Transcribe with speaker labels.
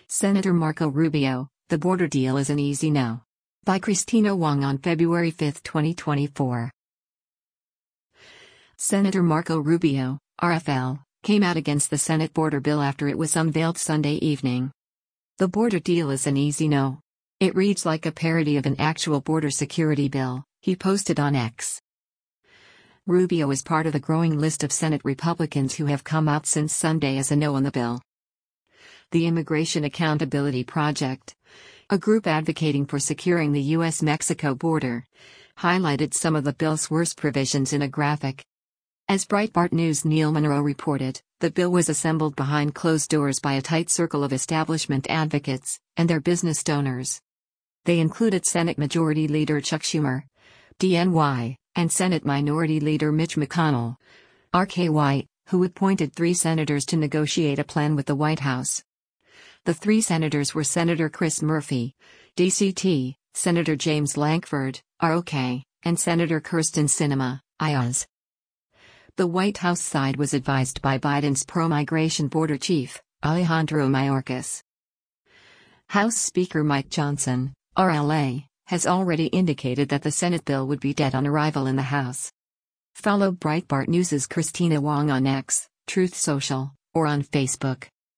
Speaker 1: Senator Marco Rubio, the border deal is an easy no. By Christina Wong on February 5, 2024. Senator Marco Rubio, RFL, came out against the Senate border bill after it was unveiled Sunday evening. The border deal is an easy no. It reads like a parody of an actual border security bill, he posted on X. Rubio is part of the growing list of Senate Republicans who have come out since Sunday as a no on the bill. The Immigration Accountability Project, a group advocating for securing the U.S.-Mexico border, highlighted some of the bill's worst provisions in a graphic. As Breitbart News' Neil Monroe reported, the bill was assembled behind closed doors by a tight circle of establishment advocates and their business donors. They included Senate Majority Leader Chuck Schumer, DNY, and Senate Minority Leader Mitch McConnell, RKY, who appointed 3 senators to negotiate a plan with the White House. The 3 senators were Senator Chris Murphy, DCT, Senator James Lankford, ROK, and Senator Kyrsten Sinema, IOZ. The White House side was advised by Biden's pro-migration border chief, Alejandro Mayorkas. House Speaker Mike Johnson, RLA, has already indicated that the Senate bill would be dead on arrival in the House. Follow Breitbart News' Christina Wong on X, Truth Social, or on Facebook.